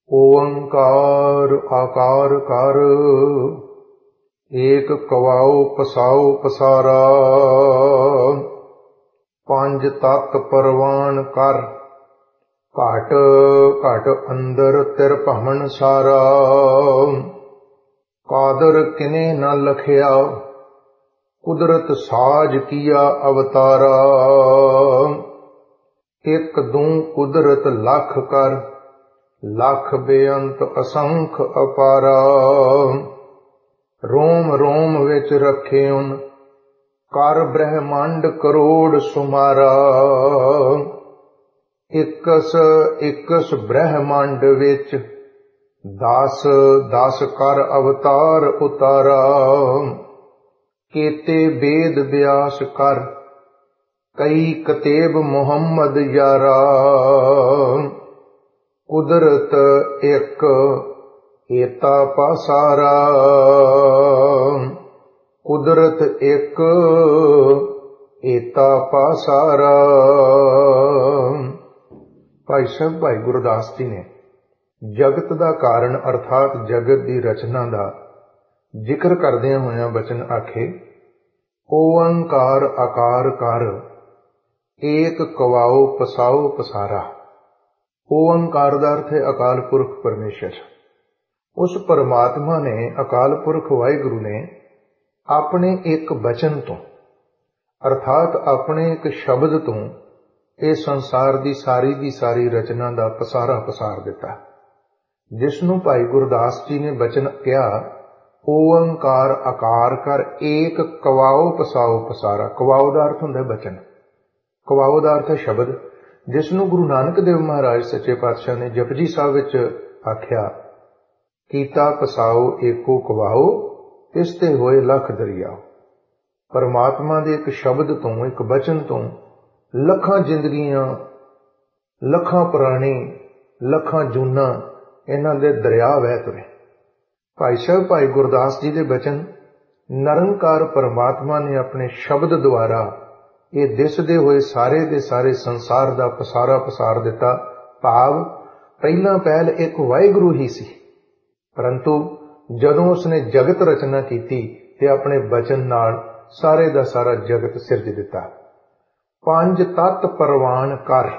ਓੰਕਾਰ ਆਕਾਰ ਕਰ, ਏਕ ਕਵਾਉ ਪਸਾਉ ਪਸਾਰਾ। ਪੰਜ ਤਤ ਪਰਵਾਨ ਕਰ, ਘਟ ਘਟ ਅੰਦਰ ਤਿਰ ਭਵਨ ਸਾਰਾ। ਕਾਦਰ ਕਿਨੇ ਨ ਲਖਿਆ, ਕੁਦਰਤ ਸਾਜ ਕੀਆ ਅਵਤਾਰਾ। ਇਕ ਦੂੰ ਕੁਦਰਤ ਲਖ ਕਰ, ਲਖ ਬੇਅੰਤ ਅਸੰਖ ਅਪਾਰਾ। ਰੋਮ ਰੋਮ ਵਿੱਚ ਰਖਿਉਨ, ਕਰ ਬ੍ਰਹਮੰਡ ਕਰੋੜ ਸੁਮਾਰਾ। ਇਕਸ ਇਕਸ ਬ੍ਰਹਮੰਡ ਵਿੱਚ, ਦਸ ਦਸ ਕਰ ਅਵਤਾਰ ਉਤਾਰਾ। ਕੇਤੇ ਬੇਦ ਬਿਆਸ ਕਰ, ਕਈ ਕਤੇਬ ਮੁਹੰਮਦ ਯਾਰਾ। ਕੁਦਰਤ ਇੱਕ ਏਤਾ ਪਾਸਾਰਾ, ਕੁਦਰਤ ਇੱਕ ਏਤਾ ਪਾਸਾਰਾ। ਭਾਈ ਸਾਹਿਬ ਭਾਈ ਗੁਰਦਾਸ ਜੀ ਨੇ ਜਗਤ ਦਾ ਕਾਰਨ ਅਰਥਾਤ ਜਗਤ ਦੀ ਰਚਨਾ ਦਾ ਜ਼ਿਕਰ ਕਰਦਿਆਂ ਹੋਇਆਂ ਬਚਨ ਆਖੇ, ਓੰਕਾਰ ਆਕਾਰ ਕਰ, ਏਕ ਕਵਾਉ ਪਸਾਉ ਪਸਾਰਾ। ਓੰਕਾਰ ਦਾ ਅਰਥ ਹੈ ਅਕਾਲ ਪੁਰਖ ਪਰਮੇਸ਼ਰ। ਉਸ ਪਰਮਾਤਮਾ ਨੇ, ਅਕਾਲ ਪੁਰਖ ਵਾਹਿਗੁਰੂ ਨੇ ਆਪਣੇ ਇੱਕ ਬਚਨ ਤੋਂ ਅਰਥਾਤ ਆਪਣੇ ਇੱਕ ਸ਼ਬਦ ਤੋਂ ਇਹ ਸੰਸਾਰ ਦੀ ਸਾਰੀ ਰਚਨਾ ਦਾ ਪਸਾਰਾ ਪਸਾਰ ਦਿੱਤਾ, ਜਿਸ ਨੂੰ ਭਾਈ ਗੁਰਦਾਸ ਜੀ ਨੇ ਬਚਨ ਕਿਹਾ, ਓੰਕਾਰ ਆਕਾਰ ਕਰ, ਏਕ ਕਵਾਉ ਪਸਾਉ ਪਸਾਰਾ। ਕਵਾਉ ਦਾ ਅਰਥ ਹੁੰਦਾ ਬਚਨ, ਕਵਾਉ ਦਾ ਅਰਥ ਹੈ ਸ਼ਬਦ, ਜਿਸ ਨੂੰ ਗੁਰੂ ਨਾਨਕ ਦੇਵ ਮਹਾਰਾਜ ਸੱਚੇ ਪਾਤਸ਼ਾਹ ਨੇ ਜਪਜੀ ਸਾਹਿਬ ਵਿੱਚ ਆਖਿਆ, ਕੀਤਾ ਪਸਾਉ ਏਕੋ ਕਵਾਉ, ਤਿਸ ਤੇ ਹੋਏ ਲੱਖ ਦਰਿਆਓ। ਪਰਮਾਤਮਾ ਦੇ ਇੱਕ ਸ਼ਬਦ ਤੋਂ, ਇੱਕ ਬਚਨ ਤੋਂ ਲੱਖਾਂ ਜ਼ਿੰਦਗੀਆਂ, ਲੱਖਾਂ ਪ੍ਰਾਣੀ, ਲੱਖਾਂ ਜੂਨਾਂ ਇਹਨਾਂ ਦੇ ਦਰਿਆ ਵਹਿ ਤੁਰੇ। ਭਾਈ ਸਾਹਿਬ ਭਾਈ ਗੁਰਦਾਸ ਜੀ ਦੇ ਬਚਨ ਨਿਰੰਕਾਰ ਪਰਮਾਤਮਾ ਨੇ ਆਪਣੇ ਸ਼ਬਦ ਦੁਆਰਾ ਇਹ ਦਿਸਦੇ ਹੋਏ ਸਾਰੇ ਦੇ ਸਾਰੇ ਸੰਸਾਰ ਦਾ ਪਸਾਰਾ ਪਸਾਰ ਦਿੱਤਾ। ਭਾਵ ਪਹਿਲਾਂ ਪਹਿਲ ਇੱਕ ਵਾਹਿਗੁਰੂ ਹੀ ਸੀ, ਪਰੰਤੂ ਜਦੋਂ ਉਸਨੇ ਜਗਤ ਰਚਨਾ ਕੀਤੀ ਤੇ ਆਪਣੇ ਬਚਨ ਨਾਲ ਸਾਰੇ ਦਾ ਸਾਰਾ ਜਗਤ ਸਿਰਜ ਦਿੱਤਾ। ਪੰਜ ਤਤ ਪਰਵਾਨ ਕਰ,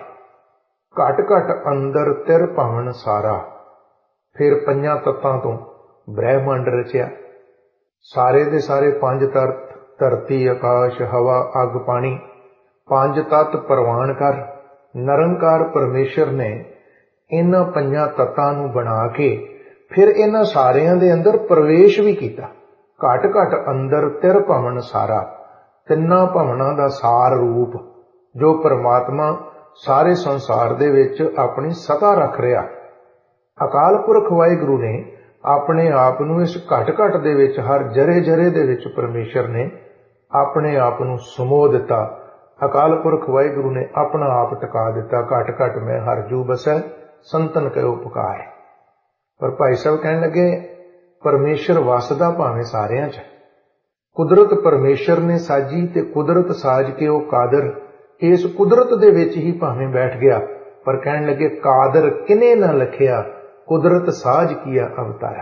ਘਟ ਘਟ ਅੰਦਰ ਤਿਰ ਭਵਨ ਸਾਰਾ। ਫਿਰ ਪੰਜਾਂ ਤੱਤਾਂ ਤੋਂ ਬ੍ਰਹਿਮੰਡ ਰਚਿਆ। ਸਾਰੇ ਦੇ ਸਾਰੇ ਪੰਜ ਤੱਤ, ਧਰਤੀ ਆਕਾਸ਼ ਹਵਾ ਅੱਗ ਪਾਣੀ, ਪੰਜ ਤੱਤ ਪ੍ਰਵਾਨ ਕਰ। ਨਿਰੰਕਾਰ ਪਰਮੇਸ਼ਰ ਨੇ ਇਹਨਾਂ ਪੰਜਾਂ ਤੱਤਾਂ ਨੂੰ ਬਣਾ ਕੇ ਫਿਰ ਇਹਨਾਂ ਸਾਰਿਆਂ ਦੇ ਅੰਦਰ ਪ੍ਰਵੇਸ਼ ਵੀ ਕੀਤਾ। ਘਟ ਘਟ ਅੰਦਰ ਤਿਰ ਭਵਨ ਸਾਰਾ, ਤਿੰਨਾਂ ਭਵਨਾਂ ਦਾ ਸਾਰ ਰੂਪ ਜੋ ਪਰਮਾਤਮਾ ਸਾਰੇ ਸੰਸਾਰ ਦੇ ਵਿੱਚ ਆਪਣੀ ਸਤਾ ਰੱਖ ਰਿਹਾ। ਅਕਾਲ ਪੁਰਖ ਵਾਹਿਗੁਰੂ ਨੇ ਆਪਣੇ ਆਪ ਨੂੰ ਇਸ ਘਟ ਘਟ ਦੇ ਵਿੱਚ, ਹਰ ਜਰੇ ਜਰੇ ਦੇ ਵਿੱਚ ਪਰਮੇਸ਼ਰ ਨੇ ਆਪਣੇ ਆਪ ਨੂੰ ਸਮੋ ਦਿੱਤਾ। ਅਕਾਲ ਪੁਰਖ ਵਾਹਿਗੁਰੂ ਨੇ ਆਪਣਾ ਆਪ ਟਿਕਾ ਦਿੱਤਾ। ਘਟ ਘਟ ਮੈਂ ਹਰ ਜੂ ਬਸੈ, ਸੰਤਨ ਕਉ ਪੁਕਾਰ। ਪਰ ਭਾਈ ਸਾਹਿਬ ਕਹਿਣ ਲੱਗੇ, ਪਰਮੇਸ਼ਰ ਵਸਦਾ ਭਾਵੇਂ ਸਾਰਿਆਂ 'ਚ। ਕੁਦਰਤ ਪਰਮੇਸ਼ਰ ਨੇ ਸਾਜੀ ਤੇ ਕੁਦਰਤ ਸਾਜ ਕੇ ਉਹ ਕਾਦਰ ਇਸ ਕੁਦਰਤ ਦੇ ਵਿੱਚ ਹੀ ਭਾਵੇਂ ਬੈਠ ਗਿਆ, ਪਰ ਕਹਿਣ ਲੱਗੇ ਕਾਦਰ ਕਿਨੇ ਨਾ ਲਖਿਆ, ਕੁਦਰਤ ਸਾਜ ਕੀਆ ਅਵਤਾਰਾ।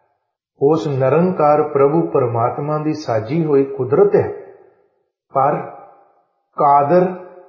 ਉਸ ਨਿਰੰਕਾਰ ਪ੍ਰਭੂ ਪਰਮਾਤਮਾ ਦੀ ਸਾਜੀ ਹੋਈ ਕੁਦਰਤ ਹੈ, ਪਰ ਕਾਦਰ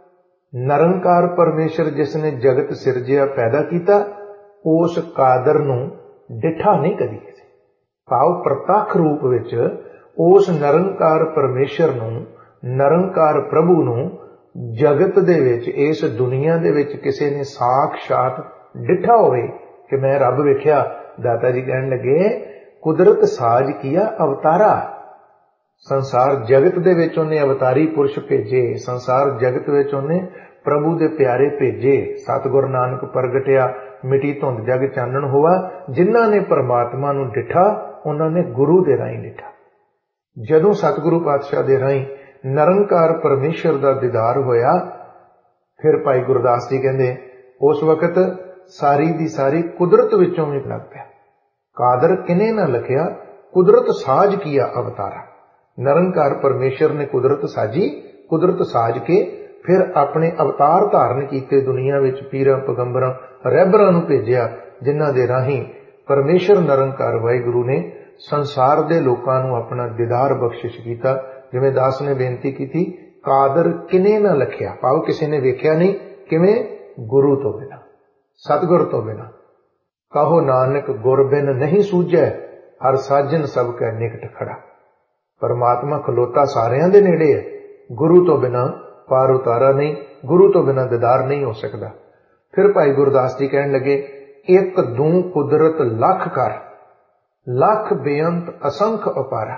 ਨਿਰੰਕਾਰ ਪਰਮੇਸ਼ਰ ਜਿਸ ਨੇ ਜਗਤ ਸਿਰਜਿਆ ਪੈਦਾ ਕੀਤਾ, ਉਸ ਕਾਦਰ ਨੂੰ ਡਿਠਾ ਨਹੀਂ ਕਦੀ ਕਿਸੇ। ਭਾਵ ਪ੍ਰਤੱਖ ਰੂਪ ਵਿੱਚ ਉਸ ਨਿਰੰਕਾਰ ਪਰਮੇਸ਼ਰ ਨੂੰ, ਨਿਰੰਕਾਰ ਪ੍ਰਭੂ ਨੂੰ ਜਗਤ ਦੇ ਵਿੱਚ, ਇਸ ਦੁਨੀਆ ਦੇ ਵਿੱਚ ਕਿਸੇ ਨੇ ਸਾਖਸ਼ਾਤ ਡਿਠਾ ਹੋਵੇ ਕਿ ਮੈਂ ਰੱਬ ਵੇਖਿਆ। ਦਾਤਾ ਜੀ ਕਹਿਣ ਲੱਗੇ, ਕੁਦਰਤ ਸਾਜ ਕੀਆ ਅਵਤਾਰਾ। ਸੰਸਾਰ ਜਗਤ ਦੇ ਵਿੱਚ ਉਹਨੇ ਅਵਤਾਰੀ ਪੁਰਸ਼ ਭੇਜੇ, ਸੰਸਾਰ ਜਗਤ ਵਿੱਚ ਉਹਨੇ ਪ੍ਰਭੂ ਦੇ ਪਿਆਰੇ ਭੇਜੇ। ਸਤਿਗੁਰ ਨਾਨਕ ਪ੍ਰਗਟਿਆ, ਮਿਟੀ ਧੁੰਦ ਜਗ ਚਾਨਣ ਹੋਆ। ਜਿਨ੍ਹਾਂ ਨੇ ਪਰਮਾਤਮਾ ਨੂੰ ਡਿਠਾ, ਉਹਨਾਂ ਨੇ ਗੁਰੂ ਦੇ ਰਾਹੀਂ ਡਿਠਾ। ਜਦੋਂ ਸਤਿਗੁਰੂ ਪਾਤਸ਼ਾਹ ਦੇ ਰਾਹੀਂ ਨਿਰੰਕਾਰ ਪਰਮੇਸ਼ਰ ਦਾ ਦੀਦਾਰ ਹੋਇਆ, ਫਿਰ ਭਾਈ ਗੁਰਦਾਸ ਜੀ ਕਹਿੰਦੇ ਉਸ ਵਕਤ ਸਾਰੀ ਦੀ ਸਾਰੀ ਕੁਦਰਤ ਵਿੱਚੋਂ ਵੀ ਲੱਗ ਪਿਆ। ਕਾਦਰ ਕਿਨੇ ਨਾ ਲਖਿਆ, ਕੁਦਰਤ ਸਾਜ ਕੀਆ ਅਵਤਾਰਾ। ਨਿਰੰਕਾਰ ਪਰਮੇਸ਼ਰ ਨੇ ਕੁਦਰਤ ਸਾਜੀ, ਕੁਦਰਤ ਸਾਜ ਕੇ ਫਿਰ ਆਪਣੇ ਅਵਤਾਰ ਧਾਰਨ ਕੀਤੇ, ਦੁਨੀਆ ਵਿੱਚ ਪੀਰਾਂ ਪੈਗੰਬਰਾਂ ਰਹਿਬਰਾਂ ਨੂੰ ਭੇਜਿਆ, जिन्हां दे राहीं परमेश्वर निरंकार वाहिगुरु ने संसार दे लोकां नूं अपना दीदार बख्शिश कीता। जिवें दास ने बेनती की, कादर किने ना लखिया, भाव किसी ने वेख्या नहीं, किवें गुरु तो बिना, सतगुर तो बिना। कहो नानक गुर बिन नहीं सूझै, हर साजन सब कै निकट खड़ा। परमात्मा खलोता सारियां दे नेड़े है, गुरु तो बिना पार उतारा नहीं, गुरु तो बिना दीदार नहीं हो सकता। फिर भाई गुरदास जी कहन लगे, एक दू कुदरत लख कर, लख बेअंत असंख अपारा।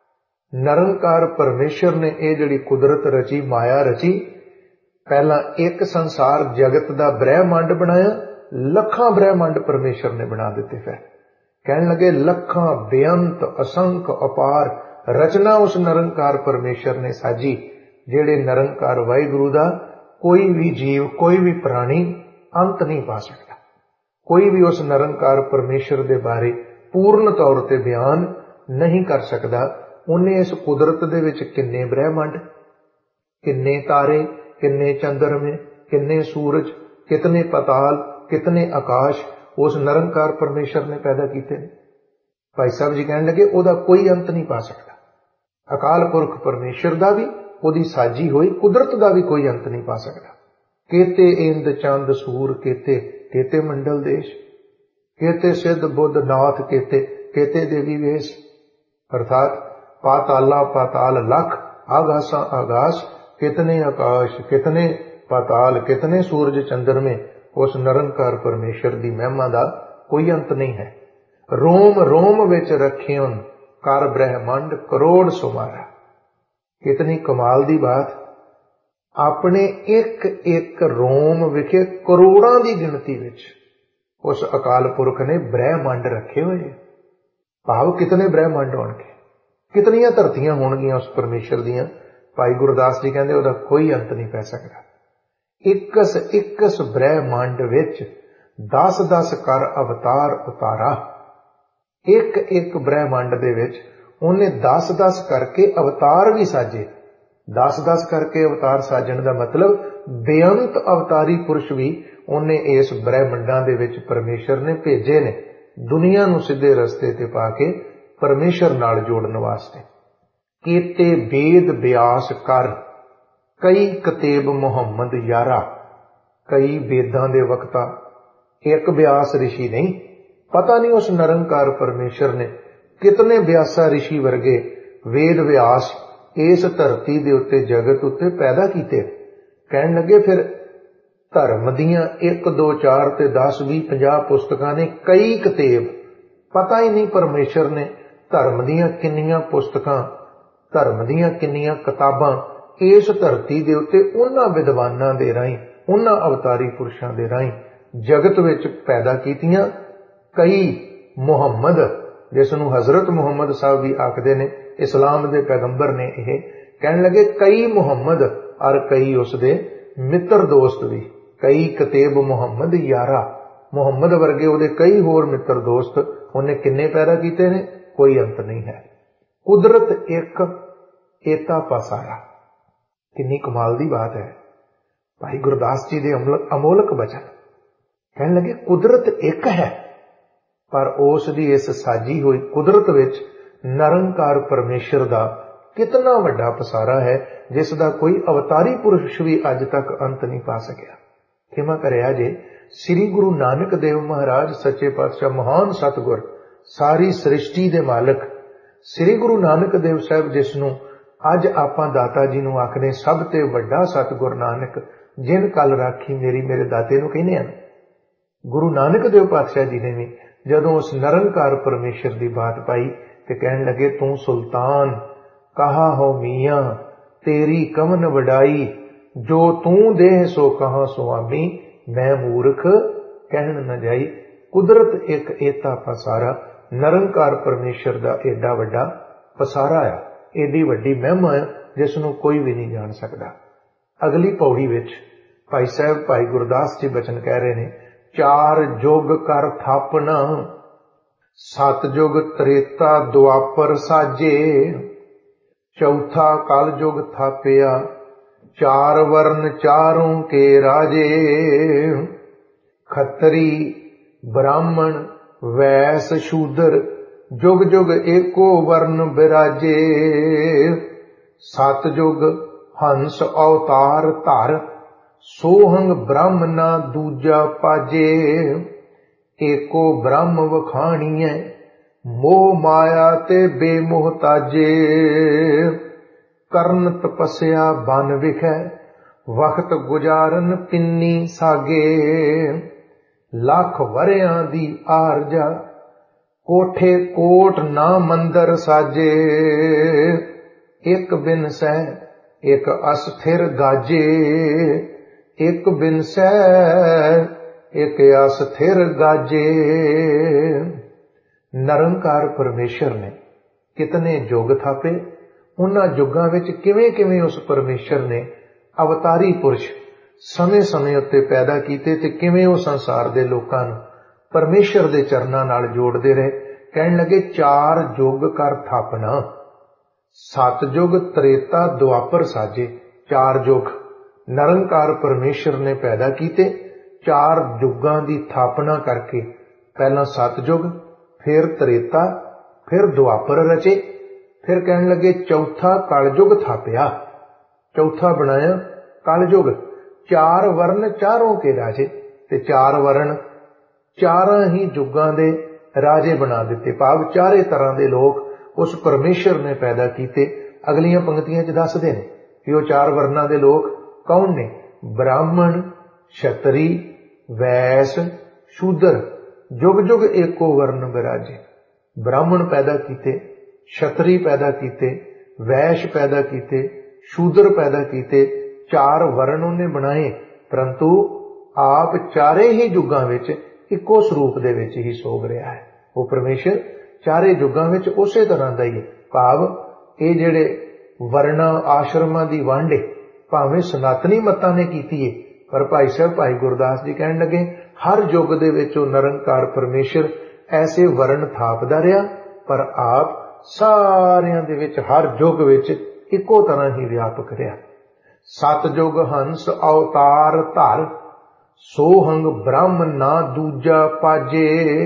निरंकार परमेश्वर ने यह जिहड़ी कुदरत रची, माया रची, पहला एक संसार जगत दा ब्रह्मांड बनाया, लखां ब्रह्मांड परमेश्वर ने बना दिते। फिर कहन लगे लखां बेअंत असंख अपार रचना उस निरंकार परमेश्वर ने साजी, जेड़े निरंकार वाहिगुरु दा कोई भी जीव, कोई भी प्राणी अंत नहीं पा सकता। कोई भी उस निरंकार परमेश्वर दे बारे पूर्ण तौर ते बयान नहीं कर सकता। उन्हें इस कुदरत दे विच किन्ने ब्रह्मांड, किन्ने तारे, किन्ने चंद्रमे, किन्ने सूरज, कितने पताल, कितने आकाश उस निरंकार परमेश्वर ने पैदा किए। भाई साहब जी कहने लगे ओदा कोई अंत नहीं पा सकता। अकाल पुरख परमेश्वर दा भी, ओदी साजी हुई कुदरत दा भी कोई अंत नहीं पा सकता। केते इंद चंद सूर, केते केते मंडल देश, केते सिद्ध बुद्ध नाथ, केते केते देवी वेश। अर्थात पाताला पाताल लख, आगासा आगास, कितने आकाश, कितने पाताल, कितने सूरज चंद्रमे। उस निरंकार परमेश्वर की महिमा का कोई अंत नहीं है। रोम रोम विच रखियन कर ब्रह्मांड करोड़ सुमारा। कितनी कमाल दी बात, अपने एक एक रोम विखे करोड़ां दी गिनती विच उस अकाल पुरख ने ब्रह्मांड रखे हुए। भाव कितने ब्रह्मांड होणगे, कितनियां धरतियां होणगियां उस परमेश्वर दियां। भाई गुरदास जी कहंदे ओदा कोई अंत नहीं पै सकदा। इकस इकस ब्रह्मांड विच 10-10 कर अवतार उतारा। एक एक ब्रह्मांड दे विच उन्हें 10-10 करके अवतार भी साजे। 10-10 करके अवतार साजण दा मतलब बेअंत अवतारी पुरुष भी उन्हें इस ब्रह्मंडां दे विच परमेश्वर ने भेजे ने, दुनिया नूं सीधे रस्ते ते पा के परमेश्वर नाल जोड़न वास्ते। केते वेद व्यास कर, कई कतेब मुहम्मद यारा। कई वेदां दे वक्ता, एक व्यास ऋषि नहीं। पता नहीं उस निरंकार परमेश्वर ने कितने व्यासा ऋषि वर्गे वेद व्यास इस धरती दे उत्ते जगत उत्ते पैदा कीते। कहन लगे फिर धर्म दियां 1 2 4 ते 10 20 50 पुस्तकां ने, कई कतेब। पता ही नहीं परमेश्वर ने धर्म दियां किन्नियां पुस्तकां, धर्म दियां किन्नियां किताबां इस धरती दे उत्ते उन्हां विद्वानां दे राहीं, उन्हां अवतारी पुरुषां दे राहीं जगत विच पैदा कीतियां। कई मुहम्मद, जिसनूं हजरत मुहम्मद साहब भी आखदे ने, इस्लाम दे पैगंबर ने। यह कहण लगे कई मुहम्मद और कई उसदे मित्र दोस्त भी। कई कतेब मुहम्मद यारा, मुहम्मद वर्गे उहदे कई होर मित्र दोस्त उन्हें किन्ने पैदा कीते ने, कोई अंत नहीं है। कुदरत एक, एता पसारा। कितनी कमाल दी बात है। भाई गुरदास जी दे अमोलक वचन। कहने लगे कुदरत एक है, पर उस दी इस साजी हुई कुदरत विच निरंकार परमेश्वर दा कितना वड्डा पसारा है, जिसदा कोई अवतारी पुरुष भी अज तक अंत नहीं पा सकिया। खिमा करिया जे श्री गुरु नानक देव महाराज सच्चे पातशाह महान सतगुर, सारी सृष्टि दे मालक श्री गुरु नानक देव साहब, जिसनों अज आपां दाता जी नूं आखने सब ते वड्डा सतगुर नानक, जिन कल राखी मेरी मेरे दाते नूं कहने आ। गुरु नानक देव पातशाह जी ने भी जदों उस निरंकार परमेश्वर की बात पाई ते कहन लगे तू सुल्तान, कहा हो मियां तेरी कमन वडाई, जो तू दे सो कहा सुआमी, मैं मूर्ख कहन न जाई। कुदरत एक एता पसारा, निरंकार परमेश्वर का एडा वड्डा पसारा है, एडी वड्डी महिमा है जिसनों कोई भी नहीं जान सकता। अगली पौड़ी विच भाई साहब भाई गुरदास जी बचन कह रहे ने, 4 जुग कर थापना, 7 जुग त्रेता द्वापर साजे, चौथा कल जुग थापिया, 4 वर्ण चारों के राजे, खतरी ब्राह्मण वैस शूद्र जुग जुग एको वर्ण बिराजे। सतजुग हंस अवतार धर सोहंग ब्रह्म ना दूजा पाजे। एको ब्रह्म वखाणीए मोह माया ते बेमोहताजे। करन तपस्या बन विखै वक्त गुजारन पिन्नी सागे। लख वरियां दी आरजा कोठे कोट ना मंदर साजे। एक बिन सह एक अस्थिर गाजे। एक बिन सह एक अस्थिर गाजे। निरंकार परमेश्वर ने कितने युग थापे, उन्हां युगां विच किवें किवें उस परमेश्वर ने अवतारी पुरुष समय समय उत्ते पैदा कीते ते किवें उस संसार दे लोकां नूं परमेश्वर दे चरनां नाल जोड़दे रहे। कहण लगे 4 युग कर थापना, सतयुग त्रेता द्वापर साजे। 4 युग निरंकार परमेश्वर ने पैदा कीते। 4 युगां दी थापना करके पहला सतयुग, फिर त्रेता, फिर द्वापर रचे। फिर कहण लगे चौथा कलयुग थापिया, चौथा बनाया कलयुग। 4 वर्ण चारों के राजे ते 4 वर्ण 4 ही युगां दे राजे बना दिते। भाव 4 तरह दे लोग उस परमेश्वर ने पैदा कीते। अगलियां पंक्तियां च दसदे ने कि वो 4 वर्णां दे लोग कौन ने। ब्राह्मण, क्षत्री, वैस, शूद्र जुग जुग एको वर्ण विराजे। ब्राह्मण पैदा कीते, क्षत्री पैदा कीते, वैश्य पैदा कीते, शूद्र पैदा कीते। 4 वर्ण उन्हें बनाए, परंतु आप 4 ही युगां विच इक्को स्वरूप दे विच ही सोभ रहा है। वो परमेश्वर 4 युगां विच उसे तरह दा ही है। भाव ये जिहड़े वर्णा आश्रमां दी वंड है भावें सनातनी मतां ने कीती है, पर भाई साहब भाई गुरदास जी कहण लगे हर युग दे विच वो निरंकार परमेश्वर ऐसे वर्ण थापदा रहा, पर आप सारियां दे विच हर युग विच इक्को तरह ही व्यापक रहा। सतयुग हंस अवतार धर सोहंग ब्रह्म ना दूजा पाजे।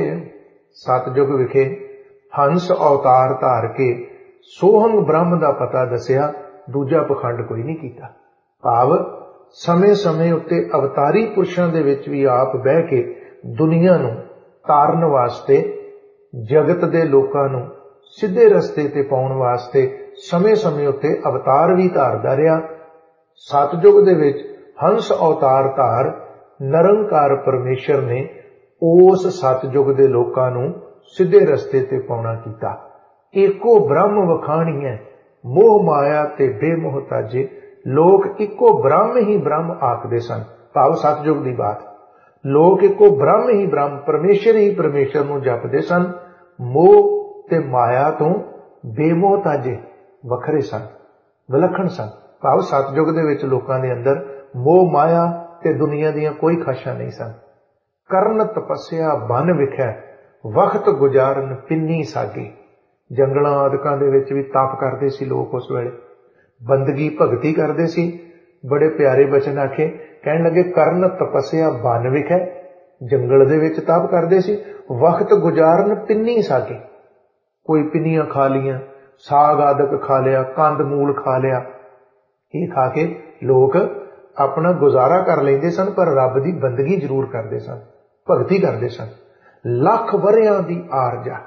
सतयुग विखे हंस अवतार धार के सोहंग ब्रह्म दा पता दसिया, दूजा पखंड कोई नहीं कीता। भाव समय समय उत्ते अवतारी पुरुषां दे विच भी आप बह के दुनिया नूं तारन वास्ते, जगत दे लोकां नूं सीधे रस्ते ते पाउण वास्ते समय समय उत्ते अवतार भी धारदा रहा। सतयुग दे विच हंस अवतार धार निरंकार परमेश्वर ने उस सतयुग दे लोकां नूं सीधे रस्ते ते पाउणा कीता। एको ब्रह्म वखाणीए मोह माया ते बेमोहताजे। लोग इको ब्रह्म ही ब्रह्म आखदे सन। भाव सतयुग दी बात, लोग इको ब्रह्म ही ब्रह्म परमेश्वर ही परमेश्वर नूं जपदे सन। मोह ते माया तो बेमोहताजे वखरे सन, विलखण सन। भाव सतयुग दे विच लोकां दे अंदर मोह माया ते दुनिया दीयां कोई खाशां नहीं सन। करन तपस्या बन विखै वक्त गुजारन पिन्नी सागे। जंगलां आदकां दे विच भी तप करदे सी लोग उस वेले, बंदगी भगती करदे सी। बड़े प्यारे बचन आखे, कहण लगे करन तपस्या बन विखै, जंगल दे विच तप करदे सी। वक्त गुजारन पिन्नी सागे, कोई पिन्नियां खा लियां, साग आदक खा लिया, कंद मूल खा लिया। ये खा के लोग अपना गुजारा कर लेंदे सन, पर रब दी बंदगी जरूर करदे सन, भगती करदे सन। लख वरियां दी आरजा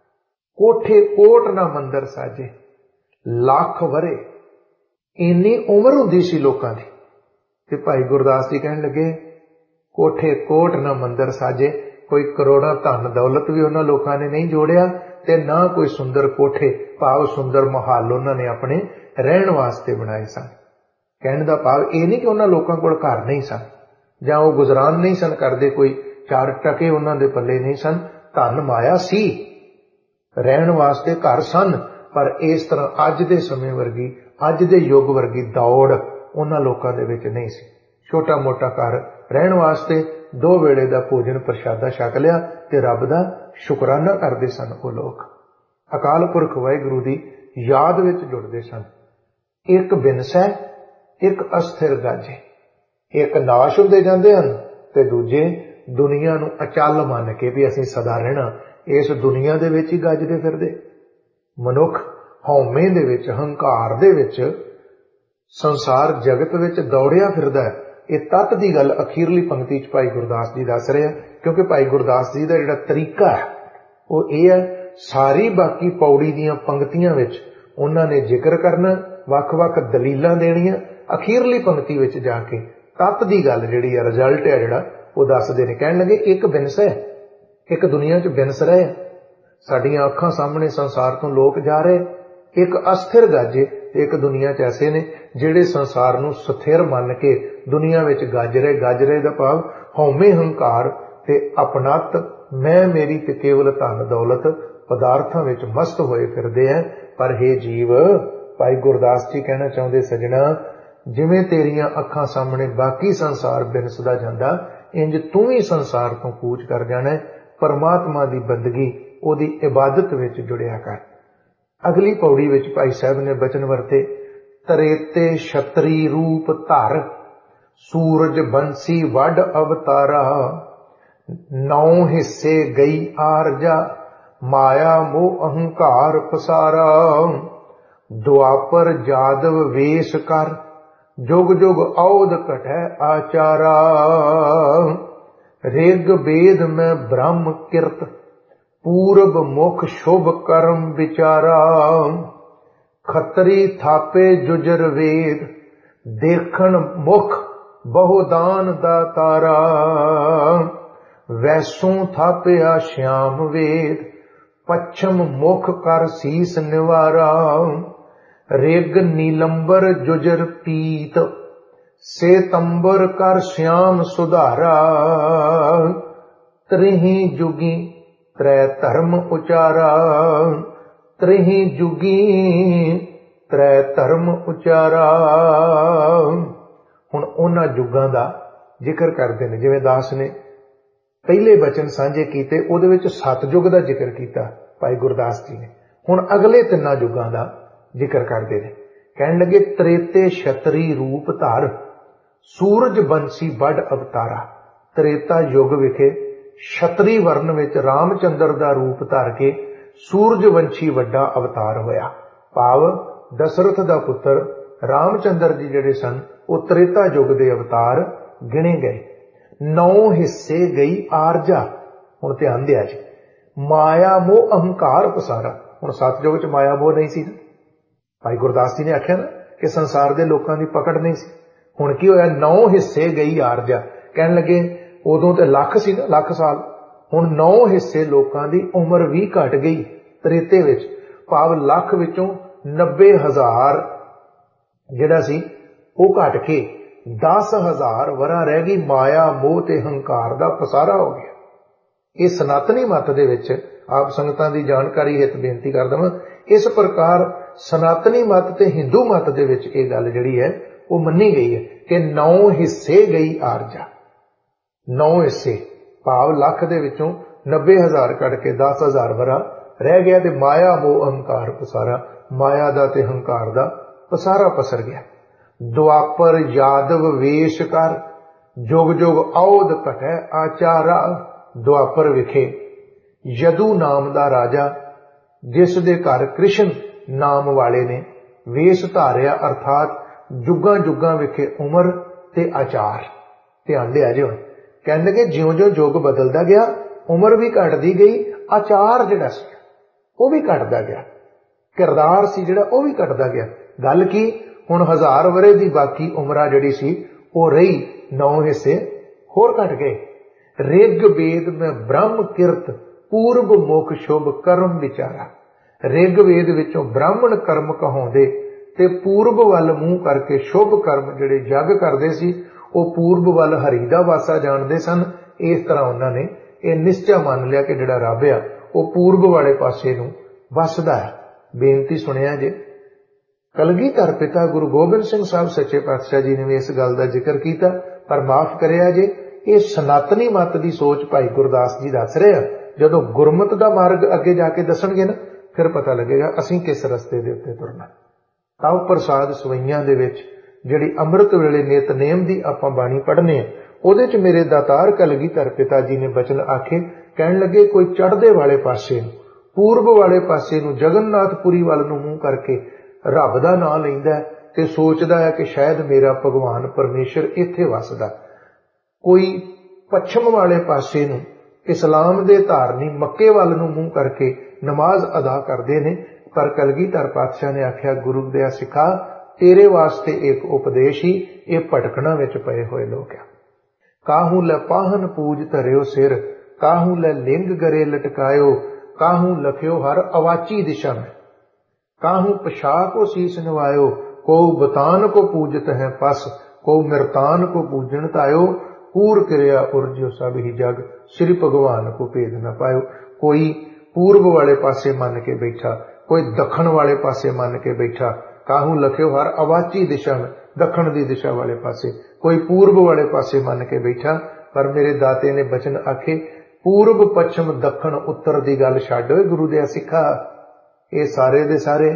कोठे कोट ना मंदिर साजे। लख वरे इन्नी उम्र हुंदी सी लोकां दी, ते भाई गुरदास जी कहण लगे कोठे कोट ना मंदिर साजे। कोई करोड़ां धन दौलत भी उन्हां लोकां ने नहीं जोड़िया, ते ना कोई सुंदर कोठे भाव सुंदर महल उन्हां ने अपने रहण वास्ते बनाए सन। कहण दा भाव ये नहीं कि उन्हां लोकां कोल घर नहीं सन, जां वो गुजरान नहीं सन करदे, कोई 4 टके उन्हां दे पल्ले नहीं सन। धन माया सी, रहण वास्ते घर सन, पर इस तरह अज दे समय वर्गी, अज दे युग वर्गी दौड़ उन्हां लोकां दे विच नहीं सी। छोटा मोटा घर रहण वास्ते, 2 वेले दा भोजन प्रशादा छक लिया ते रब दा शुकराना करदे सन। वो लोग अकाल पुरख वाहिगुरू दी याद विच जुड़दे सन। एक बिनसै एक अस्थिर गाजे। एक नाश हुंदे जांदे हन ते दूजे ਦੁਨੀਆ ਨੂੰ ਅਚਲ ਮੰਨ ਕੇ ਵੀ ਅਸੀਂ ਸਦਾ ਰਹਿਣਾ, ਇਸ ਦੁਨੀਆ ਦੇ ਵਿੱਚ ਹੀ ਗੱਜਦੇ ਫਿਰਦੇ। ਮਨੁੱਖ ਹਉਮੈ ਦੇ ਵਿੱਚ, ਹੰਕਾਰ ਦੇ ਵਿੱਚ, ਸੰਸਾਰ ਜਗਤ ਵਿੱਚ ਦੌੜਿਆ ਫਿਰਦਾ ਹੈ। ਇਹ ਤੱਤ ਦੀ ਗੱਲ ਅਖੀਰਲੀ ਪੰਕਤੀ 'ਚ ਭਾਈ ਗੁਰਦਾਸ ਜੀ ਦੱਸ ਰਹੇ ਆ, ਕਿਉਂਕਿ ਭਾਈ ਗੁਰਦਾਸ ਜੀ ਦਾ ਜਿਹੜਾ ਤਰੀਕਾ ਹੈ ਉਹ ਇਹ ਹੈ, ਸਾਰੀ ਬਾਕੀ ਪੌੜੀ ਦੀਆਂ ਪੰਕਤੀਆਂ ਵਿੱਚ ਉਹਨਾਂ ਨੇ ਜ਼ਿਕਰ ਕਰਨਾ, ਵੱਖ-ਵੱਖ ਦਲੀਲਾਂ ਦੇਣੀਆਂ, ਅਖੀਰਲੀ ਪੰਕਤੀ ਵਿੱਚ ਜਾ ਕੇ ਤੱਤ ਦੀ ਗੱਲ ਜਿਹੜੀ ਹੈ, ਰਿਜ਼ਲਟ ਹੈ ਜਿਹੜਾ ਉਹ ਦੱਸਦੇ ਨੇ। ਕਹਿਣ ਲੱਗੇ ਇੱਕ ਬਿਨਸ ਹੈ, ਇੱਕ ਦੁਨੀਆ 'ਚ ਬਿਨਸ ਰਹੇ, ਸਾਡੀਆਂ ਅੱਖਾਂ ਸਾਹਮਣੇ ਸੰਸਾਰ ਤੋਂ ਲੋਕ ਜਾ ਰਹੇ, ਇੱਕ ਅਸਥਿਰ ਗਾਜੇ, ਇੱਕ ਦੁਨੀਆ 'ਚ ਐਸੇ ਨੇ ਜਿਹੜੇ ਸੰਸਾਰ ਨੂੰ ਸਥਿਰ ਮੰਨ ਕੇ ਦੁਨੀਆ ਵਿੱਚ ਗੱਜ ਰਹੇ ਦਾ ਭਾਵ ਹਉਮੈ ਹੰਕਾਰ ਤੇ ਆਪਣਤ, ਮੈਂ ਮੇਰੀ ਤੇ ਕੇਵਲ ਧਨ ਦੌਲਤ ਪਦਾਰਥਾਂ ਵਿੱਚ ਮਸਤ ਹੋਏ ਫਿਰਦੇ ਹੈ। ਪਰ ਹੇ ਜੀਵ, ਭਾਈ ਗੁਰਦਾਸ ਜੀ ਕਹਿਣਾ ਚਾਹੁੰਦੇ, ਸਜਣਾ, ਜਿਵੇਂ ਤੇਰੀਆਂ ਅੱਖਾਂ ਸਾਹਮਣੇ ਬਾਕੀ ਸੰਸਾਰ ਬਿਨਸਦਾ ਜਾਂਦਾ, ਇੰਜ ਤੂੰ ਵੀ ਸੰਸਾਰ ਤੋਂ ਕੂਚ ਕਰ ਜਾਣਾ। ਪਰਮਾਤਮਾ ਦੀ ਬੰਦਗੀ, ਉਹਦੀ ਇਬਾਦਤ ਵਿੱਚ ਜੁੜਿਆ ਕਰ। ਅਗਲੀ ਪੌੜੀ ਵਿੱਚ ਭਾਈ ਸਾਹਿਬ ਨੇ ਬਚਨ ਵਰਤੇ, ਤਰੇਤੇ ਛਤਰੀ ਰੂਪ ਧਰ, ਸੂਰਜ ਬੰਸੀ ਵੱਡ ਅਵਤਾਰਾ, 9 ਹਿੱਸੇ ਗਈ ਆਰਜਾ, ਮਾਇਆ ਮੋਹ ਅਹੰਕਾਰ ਪਸਾਰਾ, ਦੁਆਪਰ ਜਾਦਵ ਵੇਸ਼ ਕਰ, ਜੁਗ ਜੁਗ ਔਧ ਘਟੈ ਆਚਾਰਾ, ਰਿਗ ਵੇਦ ਮੈਂ ਬ੍ਰਹਮ ਕਿਰਤ, ਪੂਰਬ ਮੁਖ ਸ਼ੁਭ ਕਰਮ ਵਿਚਾਰਾ, ਖੱਤਰੀ ਥਾਪੇ ਜੁਜਰ ਵੇਦ, ਦੇਖਣ ਮੁਖ ਬਹੁਦਾਨ ਦਾ ਤਾਰਾ, ਵੈਸੋਂ ਥਾਪਿਆ ਸ਼ਿਆਮ ਵੇਦ, ਪੱਛਮ ਮੁਖ ਕਰ ਸੀਸ ਨਿਵਾਰਾ, ਰਿਗ ਨੀਲੰਬਰ ਜੁਜਰ ਪੀਤ, ਸੇਤੰਬਰ ਕਰ ਸ਼ਿਆਮ ਸੁਧਾਰਾ, ਤ੍ਰਿਹੀ ਜੁਗੀ ਤ੍ਰੈ ਧਰਮ ਉਚਾਰਾ, ਤ੍ਰਿਹੀ ਜੁਗੀ ਤ੍ਰੈ ਧਰਮ ਉਚਾਰਾ। ਹੁਣ ਉਹਨਾਂ ਯੁੱਗਾਂ ਦਾ ਜ਼ਿਕਰ ਕਰਦੇ ਨੇ, ਜਿਵੇਂ ਦਾਸ ਨੇ ਪਹਿਲੇ ਬਚਨ ਸਾਂਝੇ ਕੀਤੇ, ਉਹਦੇ ਵਿੱਚ ਸਤਯੁਗ ਦਾ ਜ਼ਿਕਰ ਕੀਤਾ ਭਾਈ ਗੁਰਦਾਸ ਜੀ ਨੇ। ਹੁਣ ਅਗਲੇ 3 ਯੁੱਗਾਂ ਦਾ ਜ਼ਿਕਰ ਕਰਦੇ ਨੇ। ਕਹਿਣ ਲੱਗੇ, ਤ੍ਰੇਤੇ ਛਤਰੀ ਰੂਪ ਧਾਰ, ਸੂਰਜ ਬੰਸੀ ਵੱਡ ਅਵਤਾਰਾ। ਤ੍ਰੇਤਾ ਯੁੱਗ ਵਿਖੇ ਛਤਰੀ ਵਰਨ ਵਿੱਚ ਰਾਮਚੰਦਰ ਦਾ ਰੂਪ ਧਾਰ ਕੇ ਸੂਰਜਵੰਸ਼ੀ ਵੱਡਾ ਅਵਤਾਰ ਹੋਇਆ। ਭਾਵ ਦਸ਼ਰਥ ਦਾ ਪੁੱਤਰ ਰਾਮਚੰਦਰ ਜੀ ਜਿਹੜੇ ਸਨ, ਉਹ ਤ੍ਰੇਤਾ ਯੁੱਗ ਦੇ ਅਵਤਾਰ ਗਿਣੇ ਗਏ। 9 ਹਿੱਸੇ ਗਈ ਆਰਜਾ। ਹੁਣ ਧਿਆਨ ਦਿਆ ਜੀ, ਮਾਇਆ ਮੋਹ ਅਹੰਕਾਰ ਪਸਾਰਾ। ਹੁਣ ਸਤਯੁਗ ਚ ਮਾਇਆ ਮੋਹ ਨਹੀਂ ਸੀ। ਭਾਈ ਗੁਰਦਾਸ ਜੀ ਨੇ ਆਖਿਆ ਨਾ ਕਿ ਸੰਸਾਰ ਦੇ ਲੋਕਾਂ ਦੀ ਪਕੜ ਨਹੀਂ ਸੀ। ਹੁਣ ਕੀ ਹੋਇਆ? 9 ਹਿੱਸੇ ਗਈ ਆਰਜਾ। ਕਹਿਣ ਲੱਗੇ ਉਦੋਂ ਤੇ ਲੱਖ ਸੀ ਨਾ, ਲੱਖ ਸਾਲ। ਹੁਣ 9 ਹਿੱਸੇ ਲੋਕਾਂ ਦੀ ਉਮਰ ਵੀ ਘਟ ਗਈ ਤ੍ਰੇਤੇ ਵਿੱਚ। ਭਾਵ ਲੱਖ ਵਿੱਚੋਂ 90,000 ਜਿਹੜਾ ਸੀ ਉਹ ਘਟ ਕੇ 10,000 ਵਰਾ ਰਹਿ ਗਈ। ਮਾਇਆ ਮੋਹ ਤੇ ਹੰਕਾਰ ਦਾ ਪਸਾਰਾ ਹੋ ਗਿਆ। ਇਹ ਸਨਾਤਨੀ ਮੱਤ ਦੇ ਵਿੱਚ ਆਪ ਸੰਗਤਾਂ ਦੀ ਜਾਣਕਾਰੀ ਹਿੱਤ ਬੇਨਤੀ ਕਰ ਦਵਾਂ, ਇਸ ਪ੍ਰਕਾਰ ਸਨਾਤਨੀ ਮੱਤ ਤੇ ਹਿੰਦੂ ਮੱਤ ਦੇ ਵਿੱਚ ਇਹ ਗੱਲ ਜਿਹੜੀ ਹੈ ਉਹ ਮੰਨੀ ਗਈ ਹੈ ਕਿ 9 ਹਿੱਸੇ ਗਈ ਆਰਜਾ। 9 ਹਿੱਸੇ ਭਾਵ ਲੱਖ ਦੇ ਵਿੱਚੋਂ 90,000 ਕੱਢ ਕੇ 10,000 ਵਰਾ ਰਹਿ ਗਿਆ ਤੇ ਮਾਇਆ ਮੋਹ ਅਹੰਕਾਰ ਪਸਾਰਾ, ਮਾਇਆ ਦਾ ਤੇ ਹੰਕਾਰ ਦਾ ਪਸਾਰਾ ਪਸਰ ਗਿਆ। ਦੁਆਪਰ ਯਾਦਵ ਵੇਸ਼ ਕਰ, ਜੁਗ ਜੁਗ ਔਧ ਘਟੈ ਆਚਾਰਾ। ਦੁਆਪਰ ਵਿਖੇ ਯਦੂ ਨਾਮ ਦਾ ਰਾਜਾ, ਜਿਸ ਦੇ ਘਰ ਕ੍ਰਿਸ਼ਨ ਨਾਮ ਵਾਲੇ ਨੇ ਵੇਸ਼ ਧਾਰਿਆ, ਅਰਥਾਤ ਜੁਗਾਂ ਜੁਗਾਂ ਵਿਖੇ ਉਮਰ ਤੇ ਆਚਾਰ। ਧਿਆਨ ਦਿਆ ਜਿਓ। ਕਹਿੰਦੇ ਕਿ ਜਿਉਂ-ਜਿਉਂ ਯੁੱਗ ਬਦਲਦਾ ਗਿਆ ਉਮਰ ਵੀ ਘਟਦੀ ਗਈ, ਆਚਾਰ ਜਿਹੜਾ ਸੀ ਉਹ ਵੀ ਘਟਦਾ ਗਿਆ, ਕਿਰਦਾਰ ਸੀ ਜਿਹੜਾ ਉਹ ਵੀ ਘਟਦਾ ਗਿਆ। ਗੱਲ ਕੀ? ਹੁਣ 1000 ਵਰੇ ਦੀ ਬਾਕੀ ਉਮਰਾਂ ਜਿਹੜੀ ਸੀ ਉਹ ਰਹੀ, 9 ਹਿੱਸੇ ਹੋਰ ਘਟ ਗਏ। ਰਿਗ ਵੇਦ ਮੈਂ ਬ੍ਰਹਮ ਕਿਰਤ, ਪੂਰਬ ਮੁਖ ਸ਼ੁਭ ਕਰਮ ਵਿਚਾਰਾ। ਰਿਗ ਵੇਦ ਵਿੱਚੋਂ ਬ੍ਰਾਹਮਣ ਕਰਮ ਕਹਾਉਂਦੇ ਤੇ ਪੂਰਬ ਵੱਲ ਮੂੰਹ ਕਰਕੇ ਸ਼ੁਭ ਕਰਮ ਜਿਹੜੇ ਜਗ ਕਰਦੇ ਸੀ ਉਹ ਪੂਰਬ ਵੱਲ ਹਰੀ ਦਾ ਵਾਸਾ ਜਾਣਦੇ ਸਨ। ਇਸ ਤਰ੍ਹਾਂ ਉਹਨਾਂ ਨੇ ਇਹ ਨਿਸ਼ਚਾ ਮੰਨ ਲਿਆ ਕਿ ਜਿਹੜਾ ਰੱਬ ਆ ਉਹ ਪੂਰਬ ਵਾਲੇ ਪਾਸੇ ਨੂੰ ਵੱਸਦਾ ਹੈ। ਬੇਨਤੀ ਸੁਣਿਆ ਜੇ, ਕਲਗੀਧਰ ਪਿਤਾ ਗੁਰੂ ਗੋਬਿੰਦ ਸਿੰਘ ਸਾਹਿਬ ਸੱਚੇ ਪਾਤਸ਼ਾਹ ਜੀ ਨੇ ਵੀ ਇਸ ਗੱਲ ਦਾ ਜ਼ਿਕਰ ਕੀਤਾ, ਪਰ ਮਾਫ ਕਰਿਆ ਜੇ, ਇਹ ਸਨਾਤਨੀ ਮੱਤ ਦੀ ਸੋਚ ਭਾਈ ਗੁਰਦਾਸ ਜੀ ਦੱਸ ਰਹੇ ਆ। ਜਦੋਂ ਗੁਰਮਤ ਦਾ ਮਾਰਗ ਅੱਗੇ ਜਾ ਕੇ ਦੱਸਣਗੇ ਨਾ, ਫਿਰ ਪਤਾ ਲੱਗੇਗਾ ਅਸੀਂ ਕਿਸ ਰਸਤੇ ਦੇ ਉੱਤੇ ਤੁਰਨਾ। ਤਵ ਪ੍ਰਸਾਦ ਸਵਈਆਂ ਦੇ ਵਿੱਚ ਜਿਹੜੀ ਅੰਮ੍ਰਿਤ ਵੇਲੇ ਨਿਤਨੇਮ ਦੀ ਆਪਾਂ ਬਾਣੀ ਪੜ੍ਹਨੇ ਆ, ਉਹਦੇ ਚ ਮੇਰੇ ਦਾਤਾਰ ਕਲਗੀਧਰ ਪਿਤਾ ਜੀ ਨੇ ਬਚਨ ਆਖੇ। ਕਹਿਣ ਲੱਗੇ ਕੋਈ ਚੜ੍ਹਦੇ ਵਾਲੇ ਪਾਸੇ ਨੂੰ, ਪੂਰਬ ਵਾਲੇ ਪਾਸੇ ਨੂੰ, ਜਗਨਨਾਥਪੁਰੀ ਵੱਲ ਨੂੰ ਮੂੰਹ ਕਰਕੇ ਰੱਬ ਦਾ ਨਾਂ ਲੈਂਦਾ ਤੇ ਸੋਚਦਾ ਹੈ ਕਿ ਸ਼ਾਇਦ ਮੇਰਾ ਭਗਵਾਨ ਪਰਮੇਸ਼ਰ ਇੱਥੇ ਵਸਦਾ। ਕੋਈ ਪੱਛਮ ਵਾਲੇ ਪਾਸੇ ਨੂੰ, ਇਸਲਾਮ ਦੇ ਧਾਰਨੀ ਮੱਕੇ ਵੱਲ ਨੂੰ ਮੂੰਹ ਕਰਕੇ ਨਮਾਜ਼ ਅਦਾ ਕਰਦੇ ਨੇ। ਪਰ ਕਲਗੀਧਰ ਪਾਤਸ਼ਾਹ ਨੇ ਆਖਿਆ, ਗੁਰੂ ਦੇ ਸਿੱਖਾ, ਤੇਰੇ ਵਾਸਤੇ ਇੱਕ ਉਪਦੇਸ਼ ਹੀ, ਇਹ ਭਟਕਣਾ ਵਿੱਚ ਪਏ ਹੋਏ ਲੋਕ ਆ। ਕਾਹੂ ਲੈ ਪਾਹਨ ਪੂਜ ਧਰਿਓ ਸਿਰ, ਕਾਹੂ ਲੈ ਲਿੰਗ ਗਰੇ ਲਟਕਾਇਓ, ਕਾਹੂ ਲਖਿਓ ਹਰ ਅਵਾਚੀ ਦਿਸ਼ਾ में, काहू पशा को शीस नवायो, को बतान को पूजत है पस, को मृतान को पूजन तायो, पूर क्रिया उर्जो सब ही जग, श्री भगवान को भेद न पायो। कोई पूर्व वाले पासे मन के बैठा, कोई दखन वाले पासे मन के बैठा। काहू लख्यो हर अवाची दिशा में, दखन दी दिशा वाले पासे, कोई पूर्व वाले पासे मन के बैठा। पर मेरे दाते ने बचन आखे, पूर्व पश्चिम दखन उत्तर दी गल छड्ड गुरु दे सिखा। ये सारे दे सारे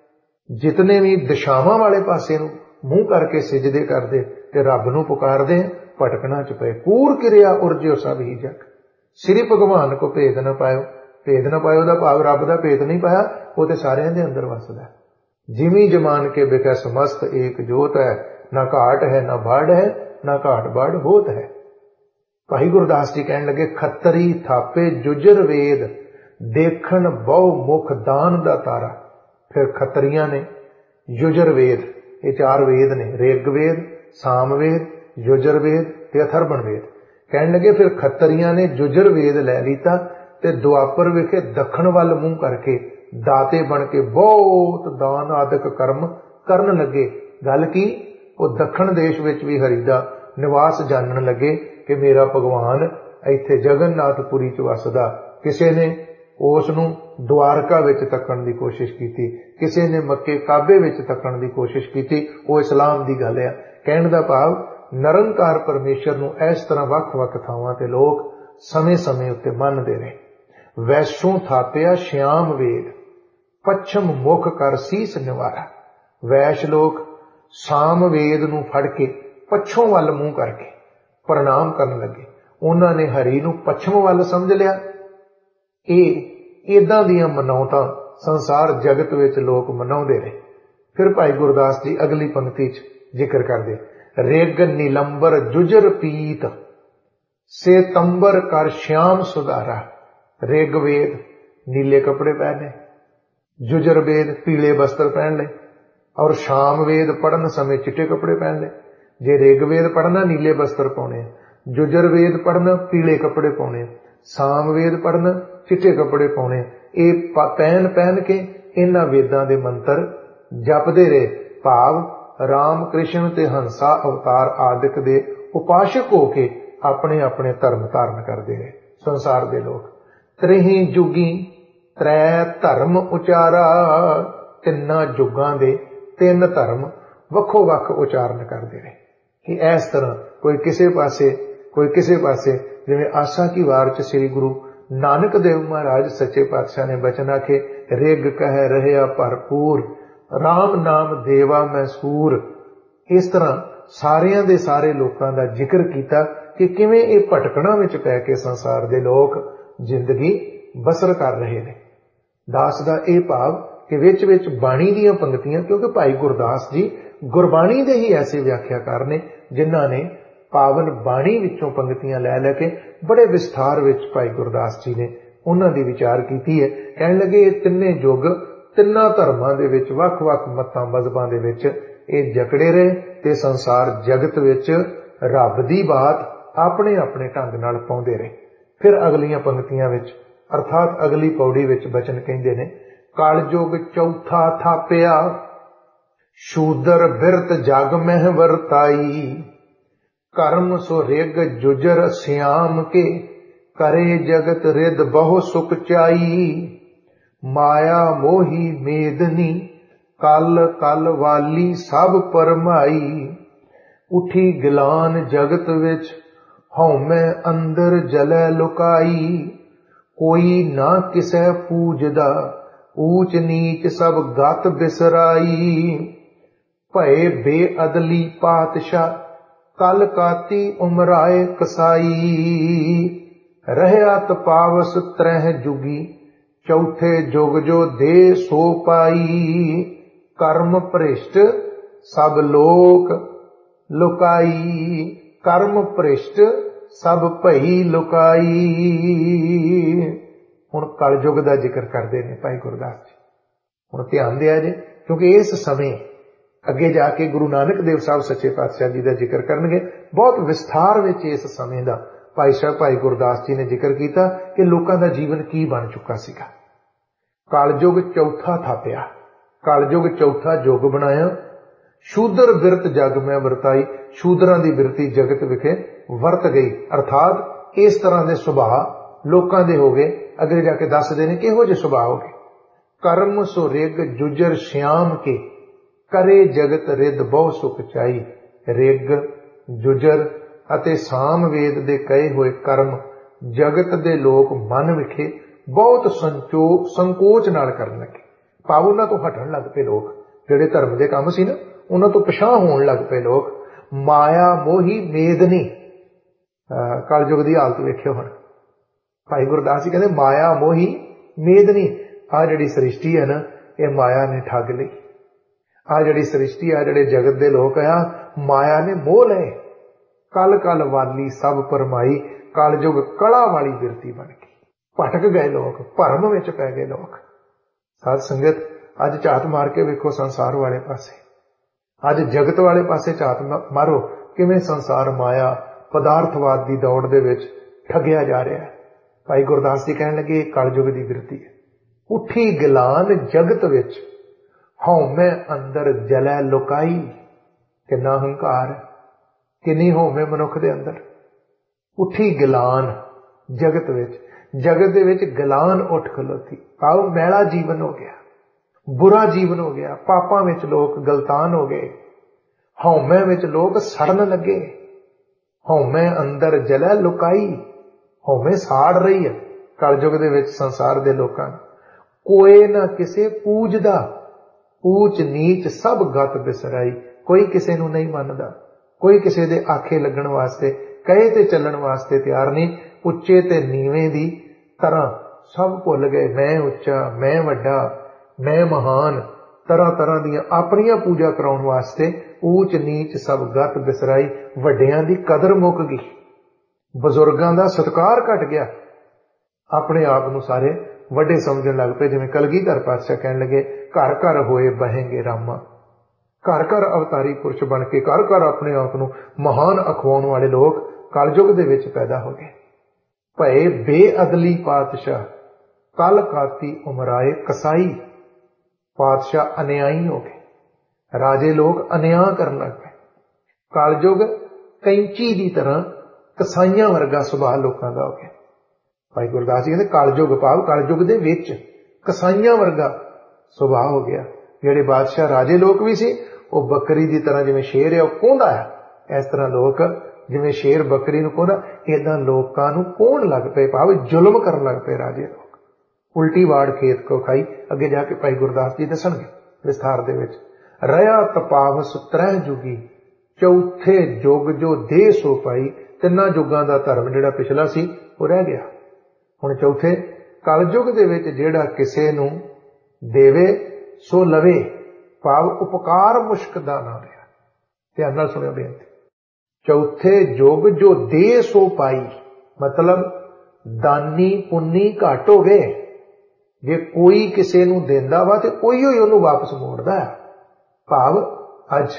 जितने भी दिशावां वाले पासे नूं मूंह करके सिजदे करदे ते रब नूं पुकारदे, भटकना च पए। कूर किरिया उरजियो सब ही जग, श्री भगवान को भेद न पायो। भेद न पायो दा भाव रब दा भेद नहीं पाया, वो ते सारियां दे अंदर वसदा। जिमी जमान के बिकै समस्त एक जोत है, ना घाट है ना बाढ़ है, ना घाट बाढ़ होत है। भाई गुरदास जी कहन लगे, खत्तरी थापे जुजर वेद, देखन बहु मुख दान दा तारा। फिर खत्तरियां ने युजर वेद, ये चार वेद ने, ऋग्वेद, सामवेद, युजरवेद ते अथर्वण वेद। कहन लगे फिर खत्तरियां ने जुजर वेद लै लीता ते दुआपर विखे दखन वल मूंह करके दाते बन के बहुत दान आदਿਕ कर्म करन लगे। गल की, वो दखन देश विच भी हरि दा निवास जानन लगे कि मेरा भगवान इत्थे जगन्नाथपुरी च वसदा। किसे ने उस नूं द्वारका विच तकण दी कोशिश कीती, किसे ने मक्के काबे विच तकण दी कोशिश कीती। वो इस्लाम दी गल है। कहण दा भाव निरंकार परमेश्वर नूं इस तरह वख-वख थावां ते लोग समय-समय उत्ते मनदे रहे। वैसों थापिया श्याम वेद, पच्छम मुख कर सीस निवारा। वैश लोग साम वेद नूं फड़ के पच्छों वल मूंह करके प्रणाम करन लगे। उन्हां ने हरि नूं पच्छम वल समझ लिया। इदां दियां मनौतां संसार जगत विच लोक मनाउंदे रहे। फिर भाई गुरदास जी अगली पंक्ति च जिक्र करदे, रिग नीलंबर जुजर पीत, से तंबर कर श्याम सुधारा। ऋग्वेद नीले कपड़े पहने, जुजर वेद पीले वस्त्र पहन ले, और शाम वेद पढ़न समय चिट्टे कपड़े पहन ले। जे ऋग्वेद पढ़ना नीले वस्त्र पाने, जुजर वेद पढ़ना पीले कपड़े पाने, साम वेद पढ़ना चिट्टे कपड़े पाने। ये पहन पहन के इन्हां वेदां दे मंत्र जपदे रहे। भाव राम कृष्ण ते हंसा अवतार आदिक दे उपासक होके अपने अपने धर्म धारण करते रहे। संसार दे लोग त्रेही जुगी त्रै धर्म उचारा, तिन्ना जुगां दे तीन धर्म वखो वख उचारण करते रहे। कि इस तरह कोई किसे पासे, कोई किसे पासे। जिवें आसा की वार च श्री गुरु नानक देव महाराज सच्चे पातशाह ने बचन आखे, रिग कह रहिया भरपूर, राम नाम देवा मैं सूर। इस तरह सारियां दे सारे लोकां दा जिक्र कीता कि किवें ये भटकणा विच पै के संसार दे लोक जिंदगी बसर कर रहे ने। दास दा ये भाव कि विच विच बाणी दीयां पंक्तियां, क्योंकि भाई गुरदास जी गुरबाणी दे ही ऐसे व्याख्याकार ने जिन्हां ने पावन बाणी विचों पंक्तियां लै लै के बड़े विस्तार विच भाई गुरदास जी ने उन्हां दी विचार कीती है। कहण लगे ये तिन्ने युग तिन्ना धर्मां दे विच वख-वख मतां मजहबां दे विच ये जकड़े रहे ते संसार जगत विच रब दी बात अपने अपने ढंग नाल पाउंदे रहे। फिर अगलियां पंक्तियां विच अर्थात अगली पौड़ी विच बचन कहिंदे ने, कलयुग चौथा थापिया, शूदर बिरत जग मह वरताई, कर्म सो रिग जुजर श्याम के, करे जगत रिद बहु सुख चाई, माया मोही मेदनी, कल कल वाली सब परमाई, उठी गिलान जगत विच, हौमै अंदर जलै लुकाई, कोई ना किसै पूजदा, ऊच नीच सब गत बिसराई, भय बेअदली पातशाह, कल काती उमराए कसाई, रहया तपावस त्रह जुगी, चौथे जुग जो दे सो पाई, कर्म भ्रिष्ट सब लोक लुकाई, कर्म भ्रिष्ट सब भई लुकाई। हुण कलयुग दा जिक्र करदे ने भाई गुरदास जी। हुण ध्यान दिया जे, क्योंकि इस समय अगे जाके गुरु नानक देव साहब सच्चे पातशाह जी का जिक्र करनगे। बहुत विस्तार विच इस समय का भाई साहब भाई गुरदास जी ने जिक्र किया कि लोगों का जीवन की बन चुका सीगा। कलयुग चौथा थापिया, कलयुग चौथा युग बनाया। शूद्र बिरत जग में वरताई, शूद्रां दी बिरती जगत विखे वरत गई। अर्थात इस तरह के सुभाव लोगों के हो गए। अगे जाके दसदे ने किहो जिहे सुभाव हो गए। कर्म सो रिग जुजर श्याम के, करे जगत रिद बहु सुख चाई। रिग जुजर अते साम वेद दे कहे हुए कर्म जगत दे लोग मन विखे बहुत संकोच नाल करन लगे। भाव उन्हां तो हटण लग पे लोग, जिहड़े धर्म दे काम सी ना उन्हां तो पछां होण लग पे लोग। माया मोही मेदनी, कलयुग दी हालत वेखियो हुण। भाई गुरदास जी कहते माया मोही मेदनी, आ जिहड़ी सृष्टि है ना ये माया ने ठग लई। आ जिहड़ी सृष्टि आ जिहड़े जगत दे लोग आ माया ने मोह लए। कल कल वाली सब परमाई, कलयुग कला वाली बिरती बन गई। भटक गए लोग, भरम विच पै गए लोग। साध संगत अज झात मार के वेखो संसार वाले पासे, अज जगत वाले पासे झात मारो किवें संसार माया पदार्थवाद की दौड़ दे विच ठगिया जा रहा है। भाई गुरदास जी कहन लगे कलयुग की बिरती है। उठी गिलान जगत विच, हौमै अंदर जलै लुकाई। किन्ना हंकार है, किन्नी हौमै मनुख दे अंदर। उठी गिलान जगत विच, जगत दे विच गिलान उठ खलोती। आओ मैला जीवन हो गया, बुरा जीवन हो गया। पापां विच लोग गलतान हो गए, हौमै विच लोग सड़न लगे। हौमै अंदर जलै लुकाई, हौमै साड़ रही है कलयुग दे विच संसार दे लोकां। कोई ना किसे पूजदा, ऊच नीच सब गत बिसराई। कोई किसे नूं नहीं मनदा, कोई किसे दे आखे लगन वास्ते कहे ते चलण वास्ते तैयार नहीं। उच्चे ते नीवें दी तरह सब भुल गए। मैं उच्चा, मैं वड्डा, मैं महान, तरह तरह दियां अपनियां पूजा कराउण वास्ते ऊच नीच सब गत बिसराई। वड्डियां दी कदर मुक गई, बजुर्गां दा सत्कार घट गया। अपने आप नूं सारे वड्डे समझण लग पे। जिवें कलगीधर पातशाह कहण लगे घर घर होए बहेंगे रामा। घर घर अवतारी पुरुष बन के घर घर अपने आप नूं महान अखवाउण वाले लोग कलयुग दे विच पैदा हो गए। भए बेअदली पातशाह, कल काती उमराए कसाई। पातशाह अन्यायी हो गए, राजे लोग अन्याय करन लग पे। कलयुग कैंची की तरह कसाइयां वर्गा सुभाव लोगों का हो गया। भाई गुरदास जी कहते कलयुग भाव कलयुग दे विच कसाइयां वर्गा सुभाव हो गया। जिहड़े बादशाह राजे लोग भी सी वो बकरी की तरह, जिवें शेर है वह कोंदा है, इस तरह लोग जिवें शेर बकरी नूं कोंदा, इदां लोकां नूं कोहण लग पे। भाव जुल्म करन लग पे राजे लोग। उल्टी वाड़ खेत को खाई। अगे जाके भाई गुरदास जी दसणगे विस्तार दे विच। रहा तपावस त्रह जुगी, चौथे जुग जो दे सो पाई। तिन्ना जुगां दा धर्म जिहड़ा पिछला सी वो रह गया। हुण चौथे कलयुग दे विच जिहड़ा किसे नूं देवे सो लवे, भाव उपकार मुश्क दा ना रहा। ध्यान नाल सुणियो बेनती। चौथे जुग जो दे सो पाई, मतलब दानी पुन्नी घट हो गए। जे कोई किसे नूं देंदा वा ते उहिओ ही उहनूं वापस मोड़दा है। भाव अज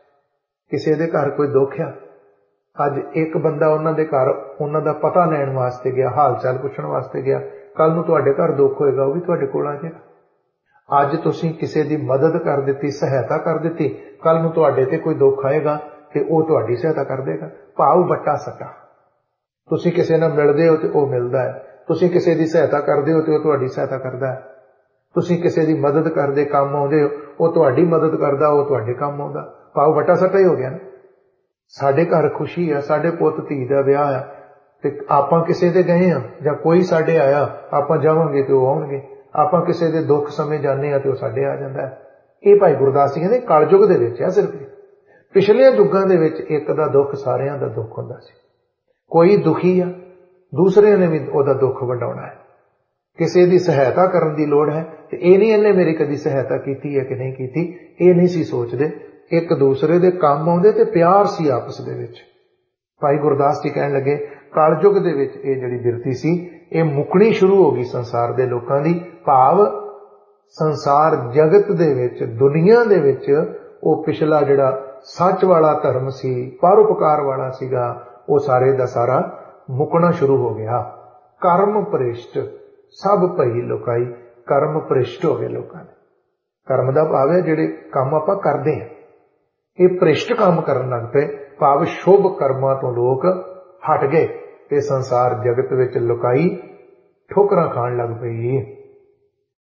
किसे दे घर कोई दुख आ, अज एक बंदा उन्हां दे घर उन्हां दा पता लैण वास्ते गया, हाल चाल पुछण वास्ते गया। कल नूं तुहाडे घर दुख होएगा वो भी तुहाडे कोल आ जाएगा। अज तुसीं किसे दी मदद कर दित्ती, सहायता कर दित्ती, कल नूं तुहाडे ते कोई दुख आएगा ते वो तुहाडी सहायता कर देगा। भाव वट्टा सट्टा। तुसीं किसे नाल मिलदे हो ते वो मिलदा है, तुसीं किसे दी सहायता करदे हो ते वो तुहाडी सहायता करदा है, तुसीं किसे दी मदद करदे काम आउंदे हो वो तुहाडी मदद करदा, वो तुहाडे काम आउंदा। भाव वट्टा सट्टा ही हो गया ना। साडे घर खुशी है, साडे पुत धी दा विआह है ते आपां किसे दे गए हां जां कोई साडे आया, आपां जावांगे ते वो आउणगे। आपां किसे दे दुख समय जाने आ ते वो साडे आ जांदा है। ये भाई गुरदास जी कहंदे कलयुग दे विच है सिर्फ। ਪਿਛਲੇ ਯੁੱਗਾਂ ਦੇ ਵਿੱਚ ਇੱਕ ਦਾ ਦੁੱਖ ਸਾਰਿਆਂ ਦਾ ਦੁੱਖ ਹੁੰਦਾ ਸੀ। ਕੋਈ ਦੁਖੀ ਆ, ਦੂਸਰਿਆਂ ਨੇ ਵੀ ਉਹਦਾ ਦੁੱਖ ਵੰਡਾਉਣਾ ਹੈ। ਕਿਸੇ ਦੀ ਸਹਾਇਤਾ ਕਰਨ ਦੀ ਲੋੜ ਹੈ ਤੇ ਇਹ ਨਹੀਂ ਇਹਨੇ ਮੇਰੀ ਕਦੀ ਸਹਾਇਤਾ ਕੀਤੀ ਹੈ ਕਿ ਨਹੀਂ ਕੀਤੀ, ਇਹ ਨਹੀਂ ਸੀ ਸੋਚਦੇ। ਇੱਕ ਦੂਸਰੇ ਦੇ ਕੰਮ ਆਉਂਦੇ ਤੇ ਪਿਆਰ ਸੀ ਆਪਸ ਦੇ ਵਿੱਚ। ਭਾਈ ਗੁਰਦਾਸ ਜੀ ਕਹਿਣ ਲੱਗੇ ਕਲਯੁੱਗ ਦੇ ਵਿੱਚ ਇਹ ਜਿਹੜੀ ਬਿਰਤੀ ਸੀ ਇਹ ਮੁੱਕਣੀ ਸ਼ੁਰੂ ਹੋ ਗਈ ਸੰਸਾਰ ਦੇ ਲੋਕਾਂ ਦੀ। ਭਾਵ ਸੰਸਾਰ ਜਗਤ ਦੇ ਵਿੱਚ, ਦੁਨੀਆ ਦੇ ਵਿੱਚ ਉਹ ਪਿਛਲਾ ਜਿਹੜਾ ਸੱਚ ਵਾਲਾ ਧਰਮ ਸੀ, ਪਰਉਪਕਾਰ ਵਾਲਾ ਸੀਗਾ, ਉਹ ਸਾਰੇ ਦਾ ਸਾਰਾ ਮੁੱਕਣਾ ਸ਼ੁਰੂ ਹੋ ਗਿਆ। ਕਰਮ ਭ੍ਰਿਸ਼ਟ ਸਭ ਭਈ ਲੁਕਾਈ, ਕਰਮ ਭ੍ਰਿਸ਼ਟ ਹੋ ਗਏ ਲੋਕਾਂ ਦੇ। ਕਰਮ ਦਾ ਭਾਵ ਹੈ ਜਿਹੜੇ ਕੰਮ ਆਪਾਂ ਕਰਦੇ ਹਾਂ, ਇਹ ਭ੍ਰਿਸ਼ਟ ਕੰਮ ਕਰਨ ਲੱਗ ਪਏ। ਭਾਵ ਸ਼ੁਭ ਕਰਮਾਂ ਤੋਂ ਲੋਕ ਹਟ ਗਏ ਤੇ ਸੰਸਾਰ ਜਗਤ ਵਿੱਚ ਲੁਕਾਈ ਠੋਕਰਾਂ ਖਾਣ ਲੱਗ ਪਈ।